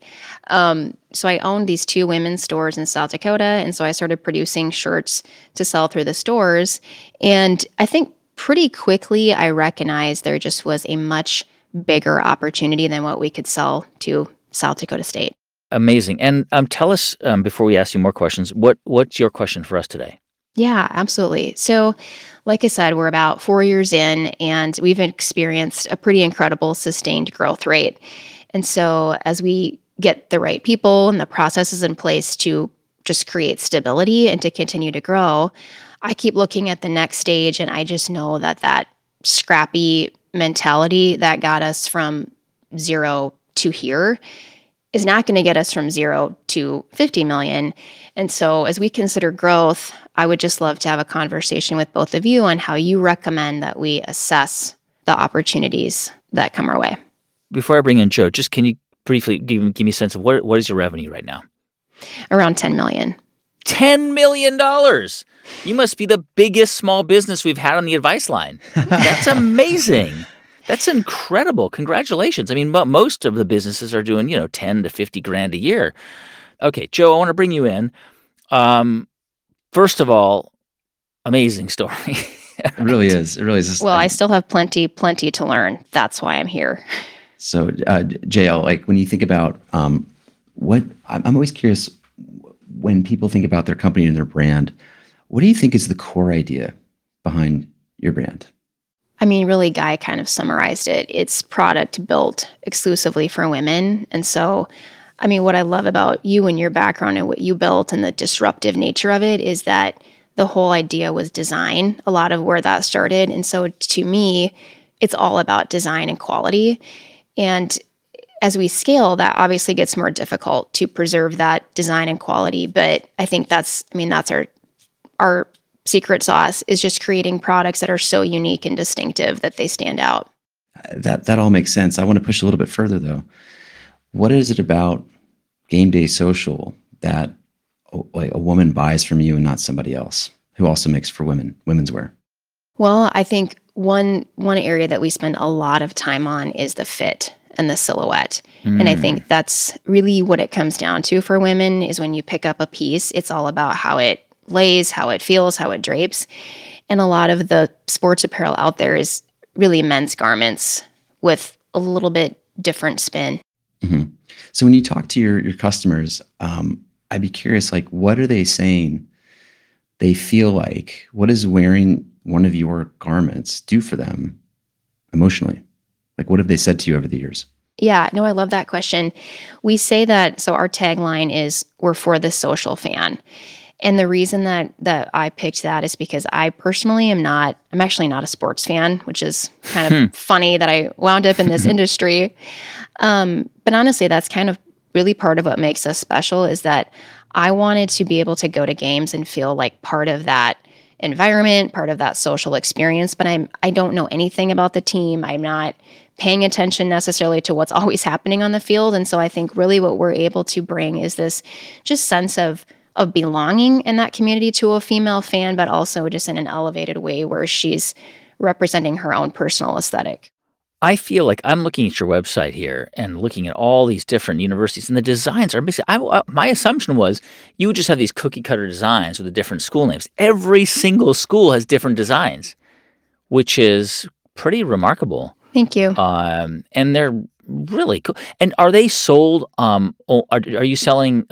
So I owned these 2 women's stores in South Dakota, and so I started producing shirts to sell through the stores. And I think pretty quickly I recognized there just was a much bigger opportunity than what we could sell to South Dakota State. Amazing. And tell us, before we ask you more questions, what's your question for us today? Yeah, absolutely. So, like I said, we're about 4 years in, and we've experienced a pretty incredible sustained growth rate. And so, as we get the right people and the processes in place to just create stability and to continue to grow, I keep looking at the next stage, and I just know that scrappy mentality that got us from 0 to here is not going to get us from 0 to 50 million. And so as we consider growth, I would just love to have a conversation with both of you on how you recommend that we assess the opportunities that come our way. Before I bring in Joe, just can you briefly give me a sense of what is your revenue right now? Around 10 million. $10 million. You must be the biggest small business we've had on the Advice Line. That's amazing. That's incredible. Congratulations. I mean, most of the businesses are doing, 10 to 50 grand a year. Okay, Joe, I want to bring you in. First of all, amazing story. It really is. It really is. Well, I still have plenty to learn. That's why I'm here. So, JL, like when you think about I'm always curious when people think about their company and their brand, what do you think is the core idea behind your brand? I mean, really, Guy kind of summarized it. It's product built exclusively for women. And so, I mean, what I love about you and your background and what you built and the disruptive nature of it is that the whole idea was design, a lot of where that started. And so to me, it's all about design and quality. And as we scale, that obviously gets more difficult to preserve that design and quality. But I think that's our secret sauce is just creating products that are so unique and distinctive that they stand out. That all makes sense. I want to push a little bit further though. What is it about Game Day Social that like a woman buys from you and not somebody else who also makes for women's wear? Well, I think one area that we spend a lot of time on is the fit and the silhouette. And I think that's really what it comes down to for women is when you pick up a piece, it's all about how it lays, how it feels, how it drapes. And a lot of the sports apparel out there is really men's garments with a little bit different spin. Mm-hmm. So when you talk to your customers, I'd be curious, like, what are they saying they feel like? What does wearing one of your garments do for them emotionally? Like, what have they said to you over the years? Yeah, no, I love that question. We say that, so our tagline is we're for the social fan. And the reason that I picked that is because I personally I'm actually not a sports fan, which is kind of funny that I wound up in this industry. But honestly, that's kind of really part of what makes us special is that I wanted to be able to go to games and feel like part of that environment, part of that social experience. But I don't know anything about the team. I'm not paying attention necessarily to what's always happening on the field. And so I think really what we're able to bring is this just sense of belonging in that community to a female fan, but also just in an elevated way where she's representing her own personal aesthetic. I feel like I'm looking at your website here and looking at all these different universities, and the designs are basically. My assumption was you would just have these cookie cutter designs with the different school names. Every single school has different designs, which is pretty remarkable. Thank you. And they're really cool. And are they sold? Are you selling?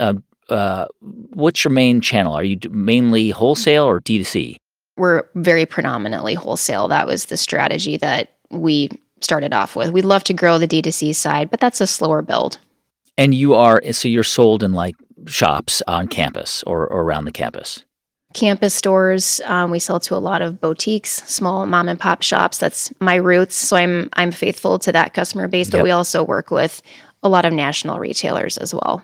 What's your main channel? Are you mainly wholesale or D2C? We're very predominantly wholesale. That was the strategy that we started off with. We'd love to grow the D2C side, but that's a slower build. And so you're sold in like shops on campus or around the campus? Campus stores. We sell to a lot of boutiques, small mom and pop shops. That's my roots. So I'm faithful to that customer base, but we also work with a lot of national retailers as well.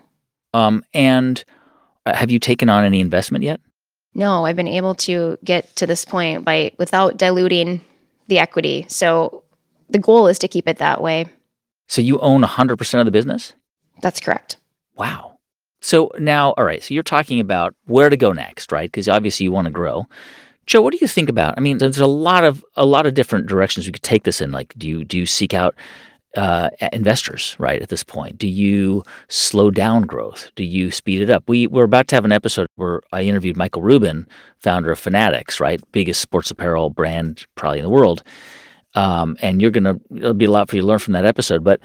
And have you taken on any investment yet? No, I've been able to get to this point without diluting the equity. So the goal is to keep it that way. So you own 100% of the business? That's correct. Wow. So now, all right, so you're talking about where to go next, right? Because obviously you want to grow. Joe, what do you think about? I mean, there's a lot of different directions we could take this in. Like, do you seek out investors, right, at this point? Do you slow down growth? Do you speed it up? We're about to have an episode where I interviewed Michael Rubin, founder of Fanatics, right? Biggest sports apparel brand probably in the world. And it'll be a lot for you to learn from that episode, but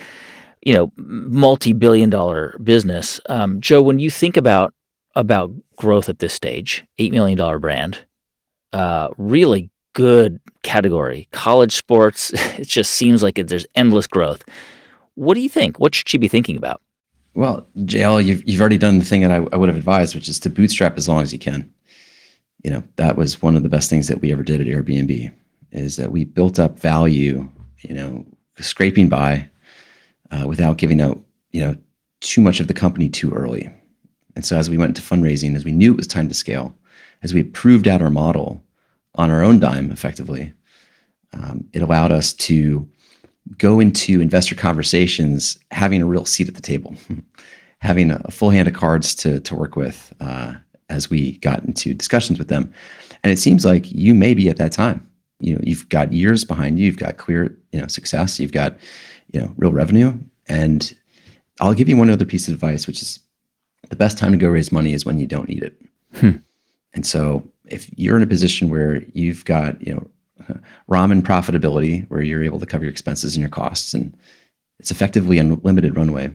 multi-billion-dollar business. Joe, when you think about growth at this stage, $8 million brand, really good category, college sports, it just seems like there's endless growth. What do you think? What should she be thinking about? Well, JL, you've already done the thing that I would have advised, which is to bootstrap as long as you can. That was one of the best things that we ever did at Airbnb, is that we built up value, scraping by without giving out, too much of the company too early. And so as we went into fundraising, as we knew it was time to scale, as we proved out our model on our own dime effectively, it allowed us to go into investor conversations having a real seat at the table, having a full hand of cards to work with as we got into discussions with them. And it seems like you may be at that time. You've got years behind you, you've got clear, success, you've got, real revenue. And I'll give you one other piece of advice, which is the best time to go raise money is when you don't need it. And so if you're in a position where you've got, ramen profitability, where you're able to cover your expenses and your costs, and it's effectively unlimited runway,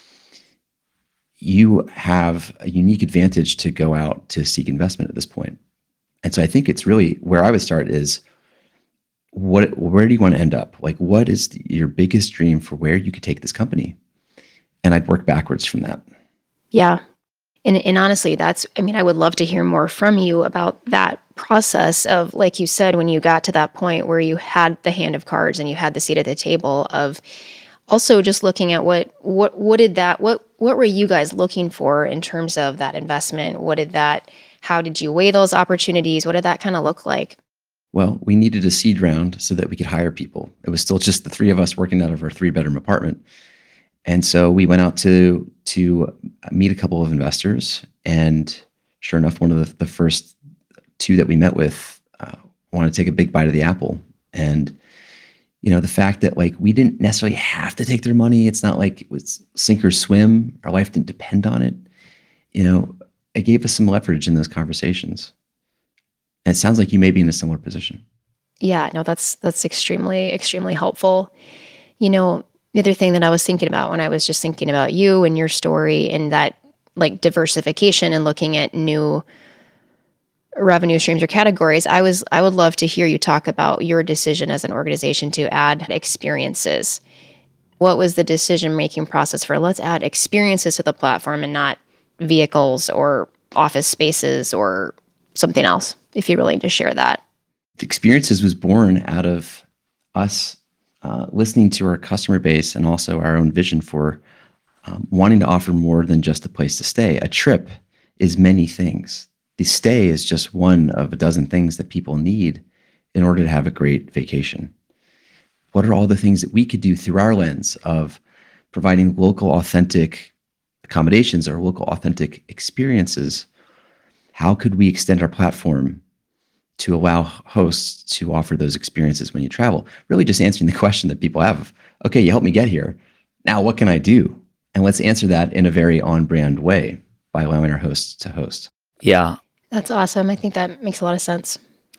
you have a unique advantage to go out to seek investment at this point. And so I think it's really where I would start is, where do you want to end up? Like, what is your biggest dream for where you could take this company? And I'd work backwards from that. Yeah. And honestly, I would love to hear more from you about that process of, like you said, when you got to that point where you had the hand of cards and you had the seat at the table, of also just looking at what were you guys looking for in terms of that investment? How did you weigh those opportunities? What did that kind of look like? Well, we needed a seed round so that we could hire people. It was still just the three of us working out of our 3-bedroom apartment. And so we went out to meet a couple of investors. And sure enough, one of the first two that we met with wanted to take a big bite of the apple. And the fact that like we didn't necessarily have to take their money. It's not like it was sink or swim. Our life didn't depend on it. It gave us some leverage in those conversations. And it sounds like you may be in a similar position. Yeah, no, that's extremely, extremely helpful. The other thing that I was thinking about when I was just thinking about you and your story and that like diversification and looking at new revenue streams or categories, I would love to hear you talk about your decision as an organization to add experiences. What was the decision-making process for let's add experiences to the platform and not vehicles or office spaces or something else, if you're willing to share that? The Experiences was born out of us listening to our customer base and also our own vision for wanting to offer more than just a place to stay. A trip is many things. The stay is just one of a dozen things that people need in order to have a great vacation. What are all the things that we could do through our lens of providing local authentic accommodations or local authentic experiences? How could we extend our platform to allow hosts to offer those experiences when you travel? Really just answering the question that people have of, okay, you helped me get here. Now what can I do? And let's answer that in a very on-brand way by allowing our hosts to host. Yeah. That's awesome. I think that makes a lot of sense.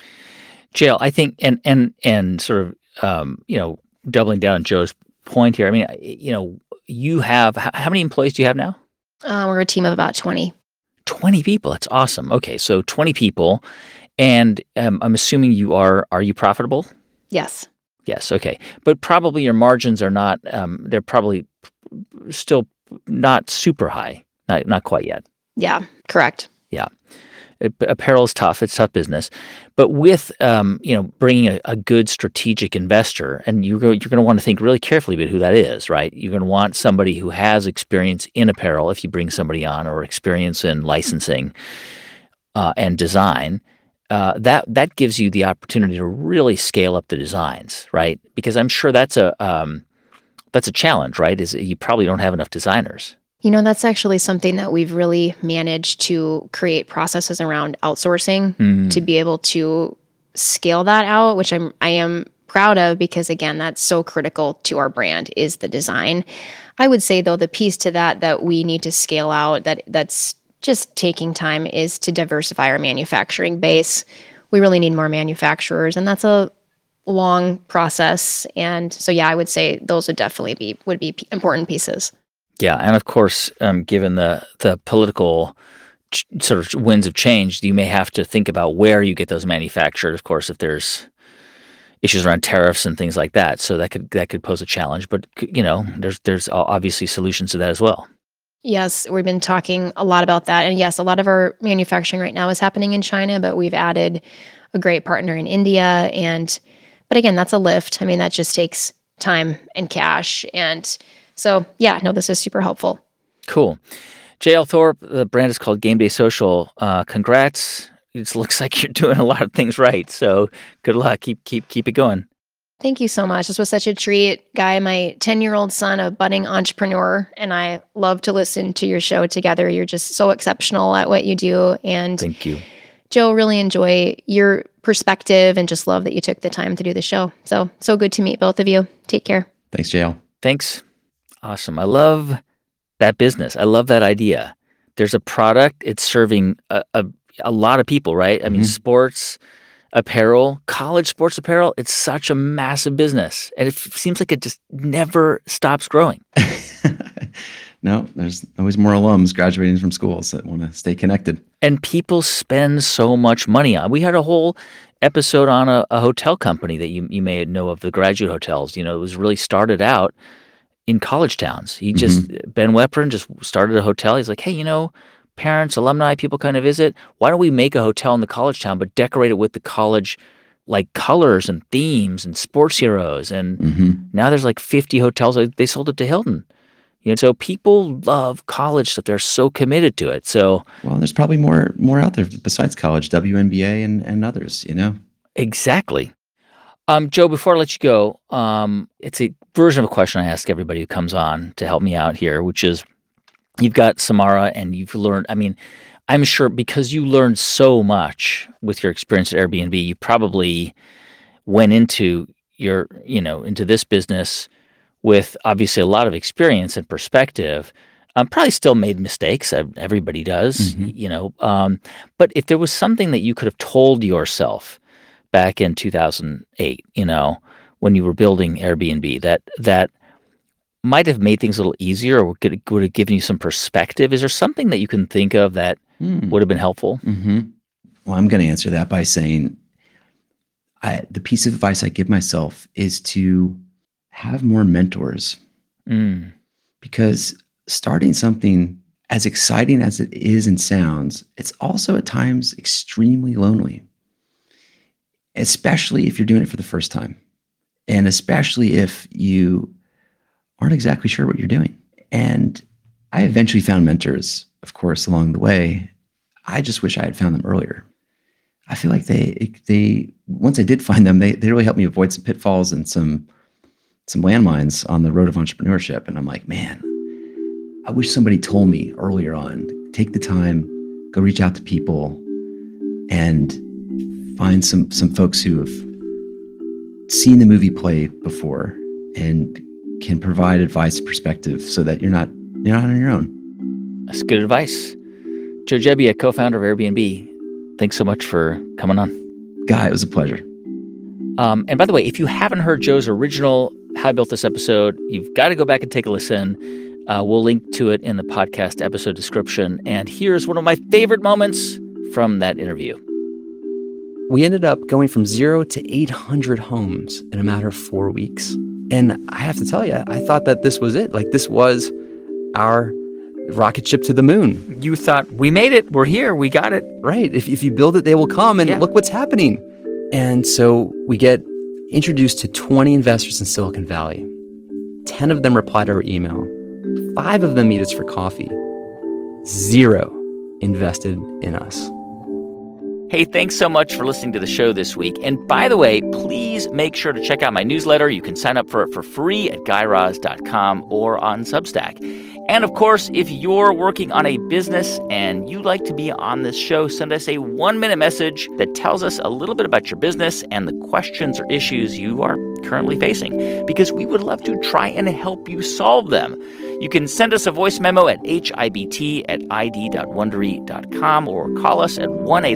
Jael, I think, and sort of, doubling down on Joe's point here. I mean, you have, how many employees do you have now? We're a team of about 20. 20 people. That's awesome. Okay. So 20 people. And I'm assuming are you profitable? Yes. Yes. Okay. But probably your margins are not, they're probably still not super high. Not quite yet. Yeah, correct. Yeah. Apparel is tough. It's tough business. But with, bringing a good strategic investor, and you're going to want to think really carefully about who that is, right? You're going to want somebody who has experience in apparel if you bring somebody on, or experience in licensing and design. That gives you the opportunity to really scale up the designs, right? Because I'm sure that's a challenge, right? Is you probably don't have enough designers. That's actually something that we've really managed to create processes around outsourcing to be able to scale that out, which I am proud of, because again, that's so critical to our brand is the design. I would say though, the piece to that we need to scale out that's just taking time is to diversify our manufacturing base. We really need more manufacturers, and that's a long process. And so, yeah, I would say those would definitely be important pieces. Yeah, and of course, given the political sort of winds of change, you may have to think about where you get those manufactured. Of course, if there's issues around tariffs and things like that, so that could pose a challenge. But there's obviously solutions to that as well. Yes, we've been talking a lot about that, and yes, a lot of our manufacturing right now is happening in China, but we've added a great partner in India. But again, that's a lift. I mean, that just takes time and cash, and so, yeah, no, this is super helpful. Cool. Jael Thorpe, the brand is called Game Day Social. Congrats. It looks like you're doing a lot of things right. So good luck. Keep it going. Thank you so much. This was such a treat. Guy, my 10-year-old son, a budding entrepreneur, and I love to listen to your show together. You're just so exceptional at what you do. And thank you. Joe, really enjoy your perspective and just love that you took the time to do the show. So good to meet both of you. Take care. Thanks, Jael. Thanks. Awesome. I love that business. I love that idea. There's a product. It's serving a lot of people, right? I mean, sports apparel, college sports apparel, it's such a massive business. And it seems like it just never stops growing. No, there's always more alums graduating from schools that want to stay connected. And people spend so much money on. We had a whole episode on a hotel company that you may know of, the Graduate Hotels. It was really started out in college towns. He just, Ben Weprin just started a hotel. He's like, hey, parents, alumni, people kind of visit. Why don't we make a hotel in the college town, but decorate it with the college, like colors and themes and sports heroes? And now there's like 50 hotels. They sold it to Hilton. So people love college stuff. They're so committed to it. So Well, there's probably more out there besides college, WNBA and others, exactly. Joe, before I let you go, it's a version of a question I ask everybody who comes on to help me out here, which is, you've got Samara and you've learned, I'm sure because you learned so much with your experience at Airbnb, you probably went into into this business with obviously a lot of experience and perspective. Probably still made mistakes. Everybody does, but if there was something that you could have told yourself back in 2008, when you were building Airbnb, that might have made things a little easier or would have given you some perspective. Is there something that you can think of that would have been helpful? Well, I'm going to answer that by saying the piece of advice I give myself is to have more mentors. Because starting something as exciting as it is and sounds, it's also at times extremely lonely, especially if you're doing it for the first time, and especially if you aren't exactly sure what you're doing. And I eventually found mentors, of course, along the way. I just wish I had found them earlier. I feel like they once I did find them, they really helped me avoid some pitfalls and some landmines on the road of entrepreneurship. And I'm like, man, I wish somebody told me earlier on, take the time, go reach out to people and find some folks who have seen the movie play before and can provide advice and perspective so that you're not on your own. That's good advice. Joe Gebbia, co-founder of Airbnb, thanks so much for coming on. Guy, it was a pleasure. And by the way, if you haven't heard Joe's original How I Built This episode, you've got to go back and take a listen. We'll link to it in the podcast episode description. And here's one of my favorite moments from that interview. We ended up going from 0 to 800 homes in a matter of 4 weeks. And I have to tell you, I thought that this was it. Like, this was our rocket ship to the moon. You thought, we made it. We're here. We got it. Right. If you build it, they will come. And look what's happening. And so we get introduced to 20 investors in Silicon Valley. 10 of them reply to our email. 5 of them meet us for coffee. 0 invested in us. Hey, thanks so much for listening to the show this week. And by the way, please make sure to check out my newsletter. You can sign up for it for free at GuyRaz.com or on Substack. And of course, if you're working on a business and you'd like to be on this show, send us a 1-minute message that tells us a little bit about your business and the questions or issues you are currently facing, because we would love to try and help you solve them. You can send us a voice memo at hibt@id.wondery.com or call us at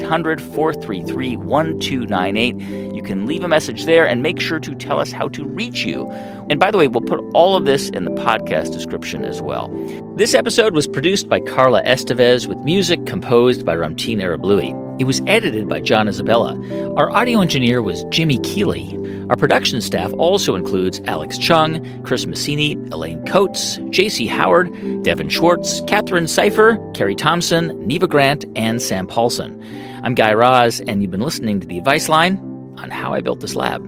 1-800-433-1298. You can leave a message there and make sure to tell us how to reach you. And by the way, we'll put all of this in the podcast description as well. This episode was produced by Carla Estevez with music composed by Ramtin Arablouei. It was edited by John Isabella. Our audio engineer was Jimmy Keeley. Our production staff also includes Alex Chung, Chris Messini, Elaine Coates, J.C. Howard, Devin Schwartz, Catherine Seifer, Carrie Thompson, Neva Grant, and Sam Paulson. I'm Guy Raz, and you've been listening to The Advice Line on How I Built This Lab.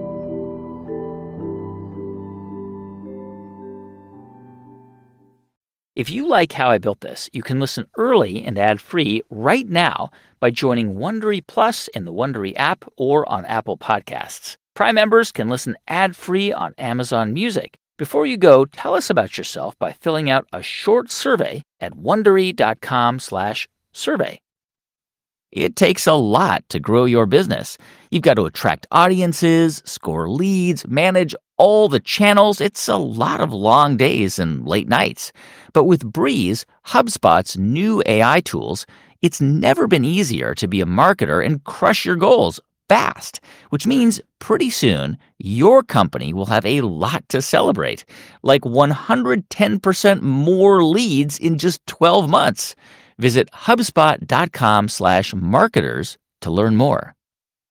If you like How I Built This, you can listen early and ad-free right now by joining Wondery Plus in the Wondery app or on Apple Podcasts. Prime members can listen ad-free on Amazon Music. Before you go, tell us about yourself by filling out a short survey at Wondery.com/survey. It takes a lot to grow your business. You've got to attract audiences, score leads, manage all the channels. It's a lot of long days and late nights. But with Breeze, HubSpot's new AI tools, it's never been easier to be a marketer and crush your goals fast, which means pretty soon your company will have a lot to celebrate, like 110% more leads in just 12 months. Visit HubSpot.com/marketers to learn more.